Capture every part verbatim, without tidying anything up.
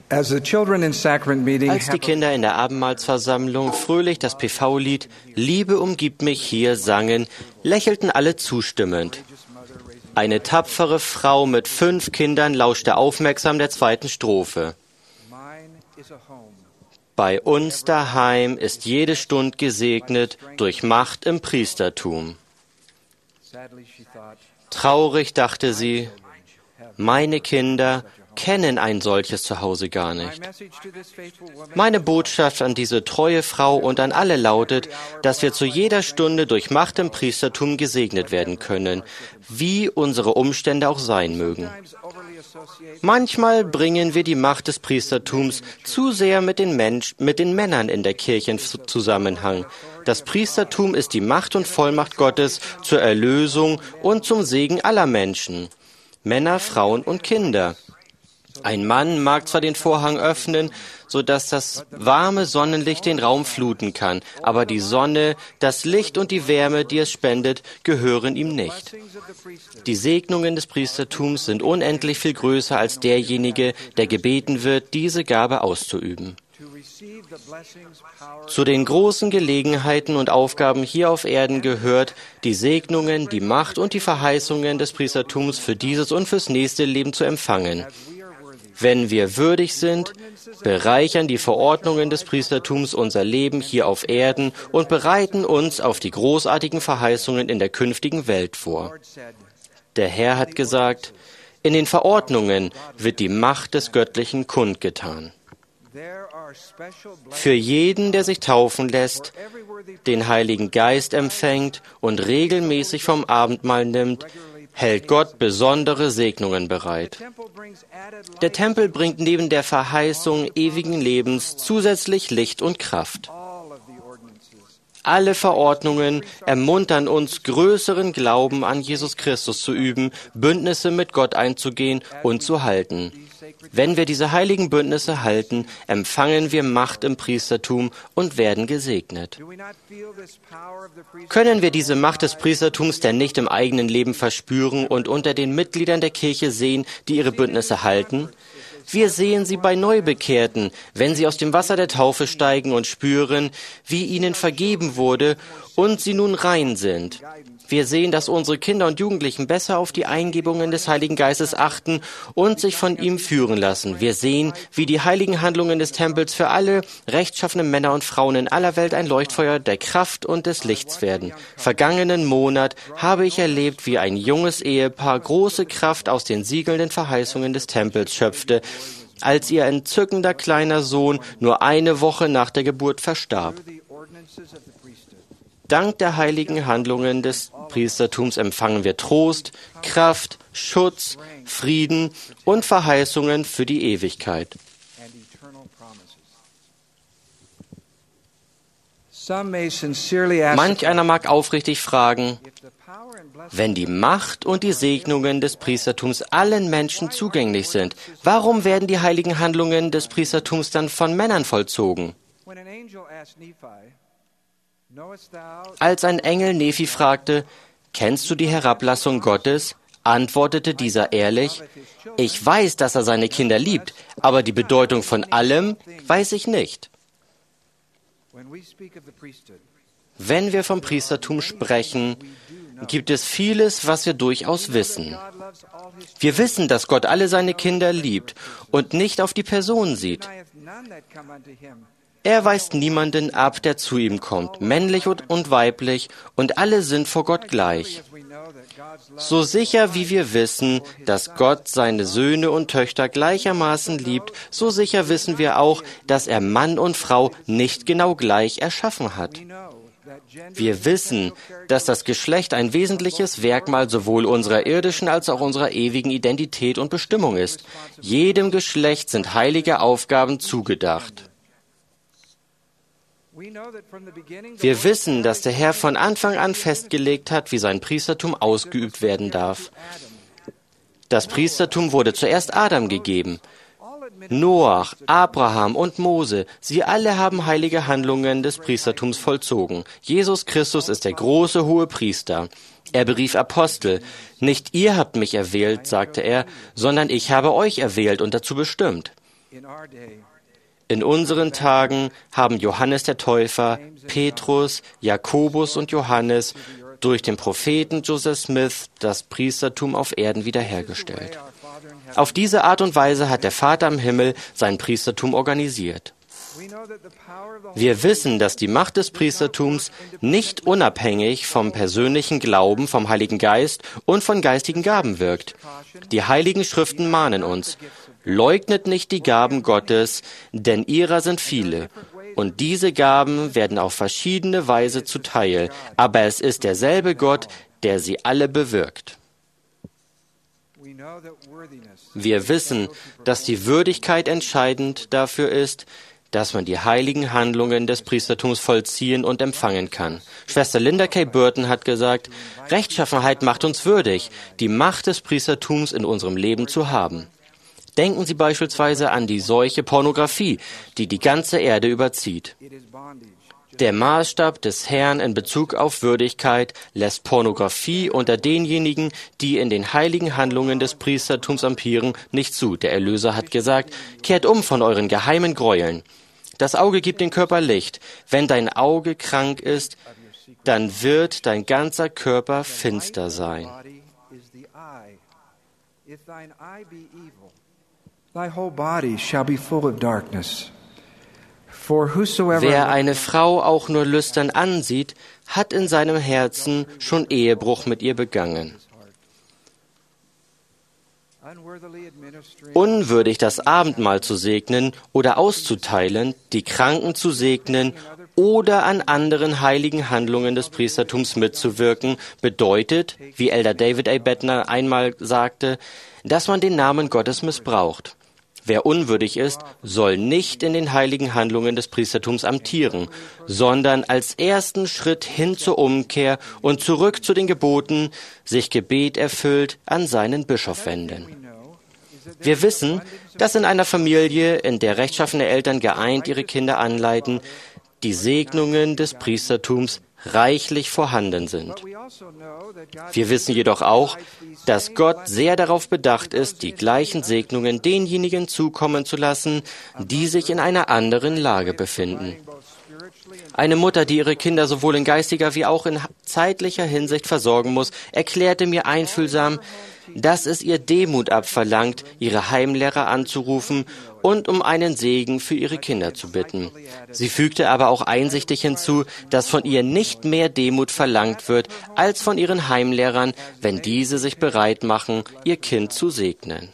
As the children in sacrament meeting Als die Kinder in der Abendmahlsversammlung fröhlich das P V-Lied »Liebe umgibt mich hier« sangen, lächelten alle zustimmend. Eine tapfere Frau mit fünf Kindern lauschte aufmerksam der zweiten Strophe. Bei uns daheim ist jede Stund gesegnet durch Macht im Priestertum. Traurig dachte sie, meine Kinder kennen ein solches Zuhause gar nicht. Meine Botschaft an diese treue Frau und an alle lautet, dass wir zu jeder Stunde durch Macht im Priestertum gesegnet werden können, wie unsere Umstände auch sein mögen. Manchmal bringen wir die Macht des Priestertums zu sehr mit den, Mensch, mit den Männern in der Kirche in Zusammenhang. Das Priestertum ist die Macht und Vollmacht Gottes zur Erlösung und zum Segen aller Menschen, Männer, Frauen und Kinder. Ein Mann mag zwar den Vorhang öffnen, sodass das warme Sonnenlicht den Raum fluten kann, aber die Sonne, das Licht und die Wärme, die es spendet, gehören ihm nicht. Die Segnungen des Priestertums sind unendlich viel größer als derjenige, der gebeten wird, diese Gabe auszuüben. Zu den großen Gelegenheiten und Aufgaben hier auf Erden gehört, die Segnungen, die Macht und die Verheißungen des Priestertums für dieses und fürs nächste Leben zu empfangen. Wenn wir würdig sind, bereichern die Verordnungen des Priestertums unser Leben hier auf Erden und bereiten uns auf die großartigen Verheißungen in der künftigen Welt vor. Der Herr hat gesagt, in den Verordnungen wird die Macht des Göttlichen kundgetan. Für jeden, der sich taufen lässt, den Heiligen Geist empfängt und regelmäßig vom Abendmahl nimmt, hält Gott besondere Segnungen bereit. Der Tempel bringt neben der Verheißung ewigen Lebens zusätzlich Licht und Kraft. Alle Verordnungen ermuntern uns, größeren Glauben an Jesus Christus zu üben, Bündnisse mit Gott einzugehen und zu halten. Wenn wir diese heiligen Bündnisse halten, empfangen wir Macht im Priestertum und werden gesegnet. Können wir diese Macht des Priestertums denn nicht im eigenen Leben verspüren und unter den Mitgliedern der Kirche sehen, die ihre Bündnisse halten? Wir sehen sie bei Neubekehrten, wenn sie aus dem Wasser der Taufe steigen und spüren, wie ihnen vergeben wurde und sie nun rein sind. Wir sehen, dass unsere Kinder und Jugendlichen besser auf die Eingebungen des Heiligen Geistes achten und sich von ihm führen lassen. Wir sehen, wie die heiligen Handlungen des Tempels für alle rechtschaffenen Männer und Frauen in aller Welt ein Leuchtfeuer der Kraft und des Lichts werden. Vergangenen Monat habe ich erlebt, wie ein junges Ehepaar große Kraft aus den siegelnden Verheißungen des Tempels schöpfte, als ihr entzückender kleiner Sohn nur eine Woche nach der Geburt verstarb. Dank der heiligen Handlungen des Priestertums empfangen wir Trost, Kraft, Schutz, Frieden und Verheißungen für die Ewigkeit. Manch einer mag aufrichtig fragen, wenn die Macht und die Segnungen des Priestertums allen Menschen zugänglich sind, warum werden die heiligen Handlungen des Priestertums dann von Männern vollzogen? Als ein Engel Nephi fragte, »Kennst du die Herablassung Gottes?«, antwortete dieser ehrlich, »Ich weiß, dass er seine Kinder liebt, aber die Bedeutung von allem weiß ich nicht.« Wenn wir vom Priestertum sprechen, gibt es vieles, was wir durchaus wissen. Wir wissen, dass Gott alle seine Kinder liebt und nicht auf die Person sieht. Er weist niemanden ab, der zu ihm kommt, männlich und weiblich, und alle sind vor Gott gleich. So sicher wie wir wissen, dass Gott seine Söhne und Töchter gleichermaßen liebt, so sicher wissen wir auch, dass er Mann und Frau nicht genau gleich erschaffen hat. Wir wissen, dass das Geschlecht ein wesentliches Merkmal sowohl unserer irdischen als auch unserer ewigen Identität und Bestimmung ist. Jedem Geschlecht sind heilige Aufgaben zugedacht. Wir wissen, dass der Herr von Anfang an festgelegt hat, wie sein Priestertum ausgeübt werden darf. Das Priestertum wurde zuerst Adam gegeben. Noach, Abraham und Mose, sie alle haben heilige Handlungen des Priestertums vollzogen. Jesus Christus ist der große hohe Priester. Er berief Apostel. Nicht ihr habt mich erwählt, sagte er, sondern ich habe euch erwählt und dazu bestimmt. In unseren Tagen haben Johannes der Täufer, Petrus, Jakobus und Johannes durch den Propheten Joseph Smith das Priestertum auf Erden wiederhergestellt. Auf diese Art und Weise hat der Vater im Himmel sein Priestertum organisiert. Wir wissen, dass die Macht des Priestertums nicht unabhängig vom persönlichen Glauben, vom Heiligen Geist und von geistigen Gaben wirkt. Die Heiligen Schriften mahnen uns: Leugnet nicht die Gaben Gottes, denn ihrer sind viele. Und diese Gaben werden auf verschiedene Weise zuteil, aber es ist derselbe Gott, der sie alle bewirkt. Wir wissen, dass die Würdigkeit entscheidend dafür ist, dass man die heiligen Handlungen des Priestertums vollziehen und empfangen kann. Schwester Linda K. Burton hat gesagt, Rechtschaffenheit macht uns würdig, die Macht des Priestertums in unserem Leben zu haben. Denken Sie beispielsweise an die Seuche Pornografie, die die ganze Erde überzieht. Der Maßstab des Herrn in Bezug auf Würdigkeit lässt Pornografie unter denjenigen, die in den heiligen Handlungen des Priestertums ampieren, nicht zu. Der Erlöser hat gesagt, kehrt um von euren geheimen Gräueln. Das Auge gibt dem Körper Licht. Wenn dein Auge krank ist, dann wird dein ganzer Körper finster sein. Wer eine Frau auch nur lüstern ansieht, hat in seinem Herzen schon Ehebruch mit ihr begangen. Unwürdig das Abendmahl zu segnen oder auszuteilen, die Kranken zu segnen oder an anderen heiligen Handlungen des Priestertums mitzuwirken, bedeutet, wie Elder David A. Bettner einmal sagte, dass man den Namen Gottes missbraucht. Wer unwürdig ist, soll nicht in den heiligen Handlungen des Priestertums amtieren, sondern als ersten Schritt hin zur Umkehr und zurück zu den Geboten, sich Gebet erfüllt, an seinen Bischof wenden. Wir wissen, dass in einer Familie, in der rechtschaffene Eltern geeint ihre Kinder anleiten, die Segnungen des Priestertums reichlich vorhanden sind. Wir wissen jedoch auch, dass Gott sehr darauf bedacht ist, die gleichen Segnungen denjenigen zukommen zu lassen, die sich in einer anderen Lage befinden. Eine Mutter, die ihre Kinder sowohl in geistiger wie auch in zeitlicher Hinsicht versorgen muss, erklärte mir einfühlsam, dass es ihr Demut abverlangt, ihre Heimlehrer anzurufen und um einen Segen für ihre Kinder zu bitten. Sie fügte aber auch einsichtig hinzu, dass von ihr nicht mehr Demut verlangt wird, als von ihren Heimlehrern, wenn diese sich bereit machen, ihr Kind zu segnen.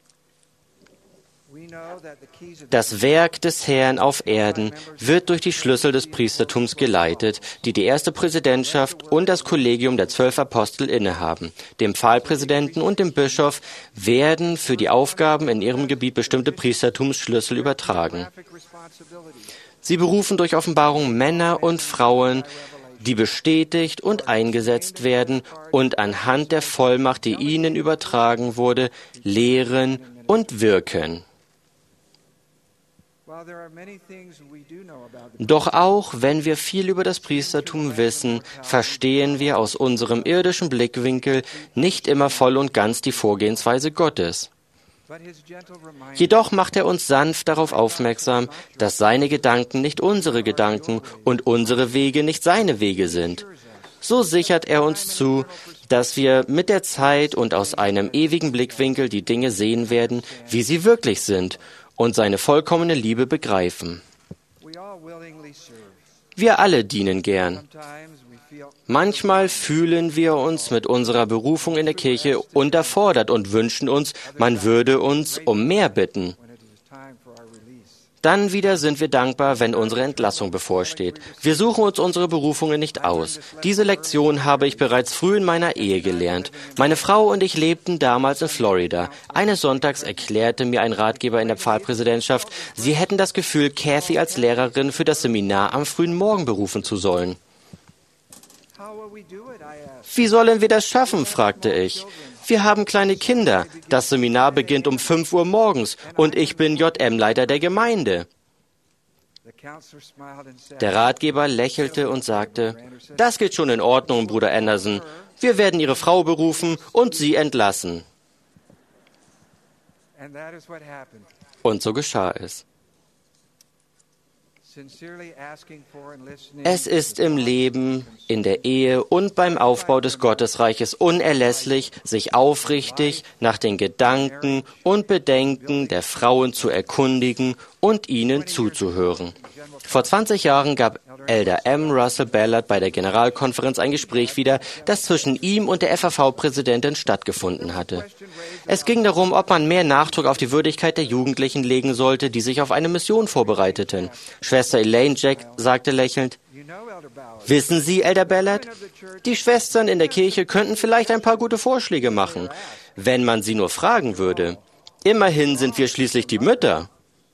Das Werk des Herrn auf Erden wird durch die Schlüssel des Priestertums geleitet, die die erste Präsidentschaft und das Kollegium der zwölf Apostel innehaben. Dem Pfahlpräsidenten und dem Bischof werden für die Aufgaben in ihrem Gebiet bestimmte Priestertumsschlüssel übertragen. Sie berufen durch Offenbarung Männer und Frauen, die bestätigt und eingesetzt werden und anhand der Vollmacht, die ihnen übertragen wurde, lehren und wirken. Doch auch wenn wir viel über das Priestertum wissen, verstehen wir aus unserem irdischen Blickwinkel nicht immer voll und ganz die Vorgehensweise Gottes. Jedoch macht er uns sanft darauf aufmerksam, dass seine Gedanken nicht unsere Gedanken und unsere Wege nicht seine Wege sind. So sichert er uns zu, dass wir mit der Zeit und aus einem ewigen Blickwinkel die Dinge sehen werden, wie sie wirklich sind, und seine vollkommene Liebe begreifen. Wir alle dienen gern. Manchmal fühlen wir uns mit unserer Berufung in der Kirche unterfordert und wünschen uns, man würde uns um mehr bitten. Dann wieder sind wir dankbar, wenn unsere Entlassung bevorsteht. Wir suchen uns unsere Berufungen nicht aus. Diese Lektion habe ich bereits früh in meiner Ehe gelernt. Meine Frau und ich lebten damals in Florida. Eines Sonntags erklärte mir ein Ratgeber in der Pfahlpräsidentschaft, sie hätten das Gefühl, Kathy als Lehrerin für das Seminar am frühen Morgen berufen zu sollen. Wie sollen wir das schaffen, fragte ich. Wir haben kleine Kinder. Das Seminar beginnt um fünf Uhr morgens und ich bin J M-Leiter der Gemeinde. Der Ratgeber lächelte und sagte, das geht schon in Ordnung, Bruder Anderson. Wir werden Ihre Frau berufen und Sie entlassen. Und so geschah es. Es ist im Leben, in der Ehe und beim Aufbau des Gottesreiches unerlässlich, sich aufrichtig nach den Gedanken und Bedenken der Frauen zu erkundigen und ihnen zuzuhören. Vor zwanzig Jahren gab Elder M. Russell Ballard bei der Generalkonferenz ein Gespräch wieder, das zwischen ihm und der F A V-Präsidentin stattgefunden hatte. Es ging darum, ob man mehr Nachdruck auf die Würdigkeit der Jugendlichen legen sollte, die sich auf eine Mission vorbereiteten. Schwester Elaine Jack sagte lächelnd: Wissen Sie, Elder Ballard, die Schwestern in der Kirche könnten vielleicht ein paar gute Vorschläge machen, wenn man sie nur fragen würde. Immerhin sind wir schließlich die Mütter.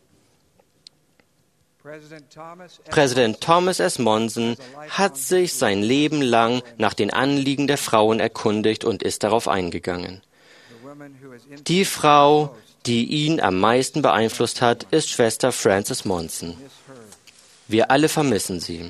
Präsident Thomas S. Monson hat sich sein Leben lang nach den Anliegen der Frauen erkundigt und ist darauf eingegangen. Die Frau, die ihn am meisten beeinflusst hat, ist Schwester Frances Monson. Wir alle vermissen sie.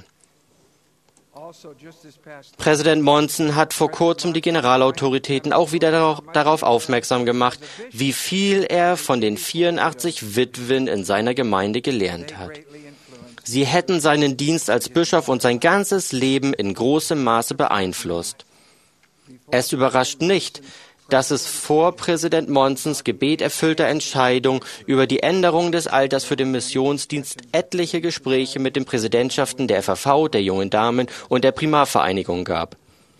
Präsident Monson hat vor kurzem die Generalautoritäten auch wieder darauf aufmerksam gemacht, wie viel er von den vierundachtzig Witwen in seiner Gemeinde gelernt hat. Sie hätten seinen Dienst als Bischof und sein ganzes Leben in großem Maße beeinflusst. Es überrascht nicht, dass es vor Präsident Monsons gebeterfüllter Entscheidung über die Änderung des Alters für den Missionsdienst etliche Gespräche mit den Präsidentschaften der F A V, der Jungen Damen und der Primarvereinigung gab.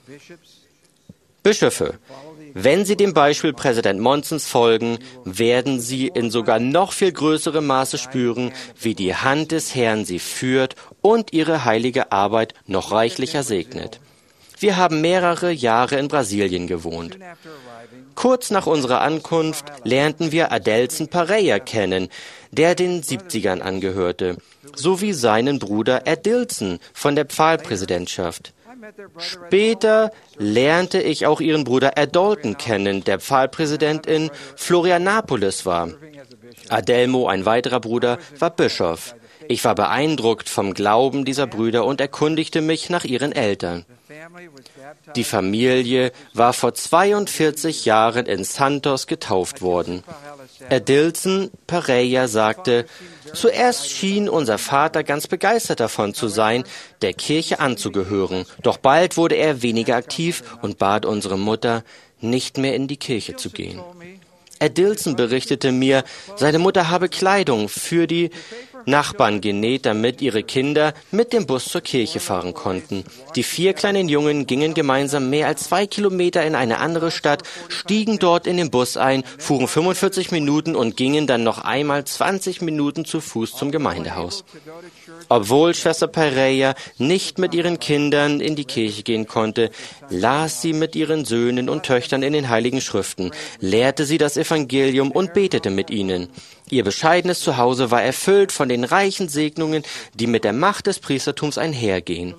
Bischöfe, wenn Sie dem Beispiel Präsident Monsons folgen, werden Sie in sogar noch viel größerem Maße spüren, wie die Hand des Herrn Sie führt und Ihre heilige Arbeit noch reichlicher segnet. Wir haben mehrere Jahre in Brasilien gewohnt. Kurz nach unserer Ankunft lernten wir Adelson Pereira kennen, der den siebzigern angehörte, sowie seinen Bruder Adilson von der Pfahlpräsidentschaft. Später lernte ich auch ihren Bruder Adolton kennen, der Pfahlpräsident in Florianapolis war. Adelmo, ein weiterer Bruder, war Bischof. Ich war beeindruckt vom Glauben dieser Brüder und erkundigte mich nach ihren Eltern. Die Familie war vor zweiundvierzig Jahren in Santos getauft worden. Adilson Pereira sagte: Zuerst schien unser Vater ganz begeistert davon zu sein, der Kirche anzugehören. Doch bald wurde er weniger aktiv und bat unsere Mutter, nicht mehr in die Kirche zu gehen. Adilson berichtete mir, seine Mutter habe Kleidung für die Nachbarn genäht, damit ihre Kinder mit dem Bus zur Kirche fahren konnten. Die vier kleinen Jungen gingen gemeinsam mehr als zwei Kilometer in eine andere Stadt, stiegen dort in den Bus ein, fuhren fünfundvierzig Minuten und gingen dann noch einmal zwanzig Minuten zu Fuß zum Gemeindehaus. Obwohl Schwester Pereira nicht mit ihren Kindern in die Kirche gehen konnte, las sie mit ihren Söhnen und Töchtern in den Heiligen Schriften, lehrte sie das Evangelium und betete mit ihnen. Ihr bescheidenes Zuhause war erfüllt von den reichen Segnungen, die mit der Macht des Priestertums einhergehen.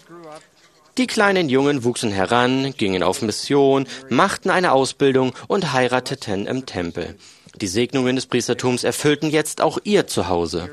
Die kleinen Jungen wuchsen heran, gingen auf Mission, machten eine Ausbildung und heirateten im Tempel. Die Segnungen des Priestertums erfüllten jetzt auch ihr Zuhause.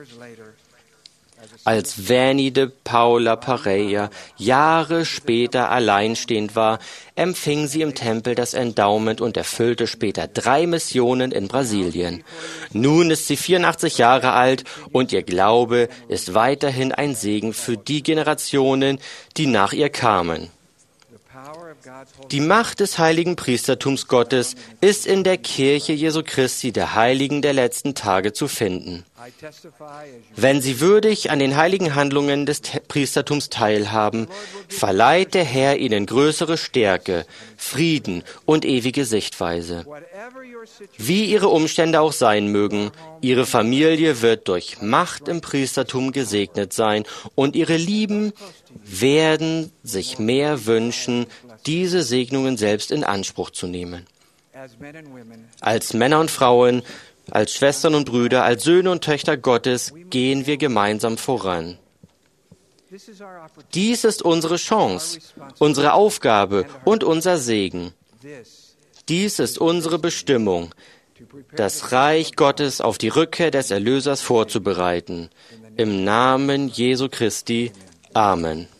Als Vanny de Paula Pereira Jahre später alleinstehend war, empfing sie im Tempel das Endowment und erfüllte später drei Missionen in Brasilien. Nun ist sie vierundachtzig Jahre alt und ihr Glaube ist weiterhin ein Segen für die Generationen, die nach ihr kamen. Die Macht des heiligen Priestertums Gottes ist in der Kirche Jesu Christi, der Heiligen der letzten Tage, zu finden. Wenn sie würdig an den heiligen Handlungen des Priestertums teilhaben, verleiht der Herr ihnen größere Stärke, Frieden und ewige Sichtweise. Wie ihre Umstände auch sein mögen, ihre Familie wird durch Macht im Priestertum gesegnet sein und ihre Lieben werden sich mehr wünschen, diese Segnungen selbst in Anspruch zu nehmen. Als Männer und Frauen, als Schwestern und Brüder, als Söhne und Töchter Gottes gehen wir gemeinsam voran. Dies ist unsere Chance, unsere Aufgabe und unser Segen. Dies ist unsere Bestimmung, das Reich Gottes auf die Rückkehr des Erlösers vorzubereiten. Im Namen Jesu Christi. Amen.